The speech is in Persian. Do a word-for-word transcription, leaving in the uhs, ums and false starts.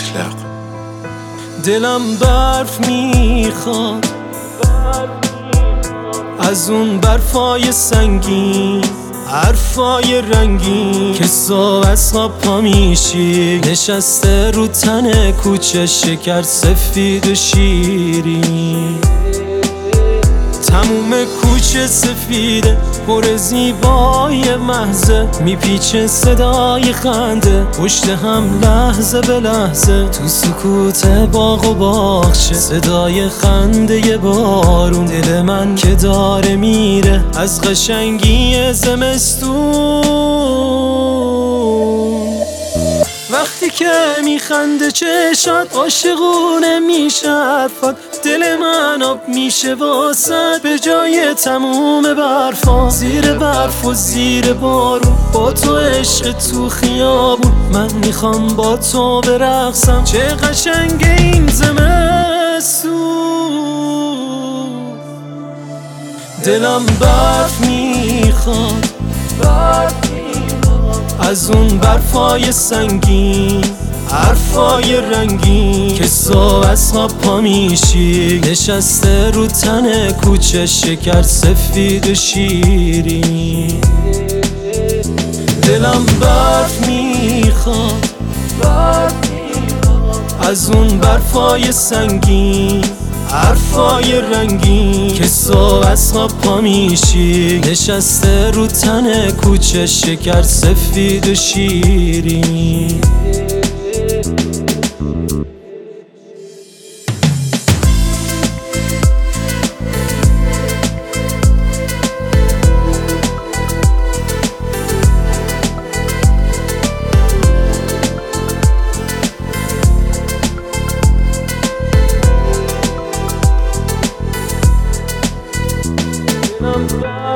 مشلق. دلم برف میخواد از اون برفای سنگین، حرفای رنگین که صبح از خواب پا میشی، نشسته رو تن کوچه شکر سفید و شیرین. تموم کوچه سفیده پر زیبای محضه، میپیچه صدای خنده پشت هم لحظه به لحظه. تو سکوت باغ و باغچه صدای خنده بارون، دل من که داره میره از قشنگی زمستون. وقتی که میخنده چشات عاشقونه میشه حرفات، دل من آب میشه واسد به جای تموم برفا. زیر برف و زیر بارون با تو عشق تو خیابون، من میخوام با تو برقصم چه قشنگ این زمستون. دلم برف میخواد از اون برفای سنگین، حرفای رنگین که صبح از خواب پا میشی، نشسته رو تن کوچه شکر سفید و شیرین. دلم برف میخواد از اون برفای سنگین، حرفای رنگین که صبح از خواب پا میشی، نشسته رو تن کوچه شکر سفید و شیرین. I'm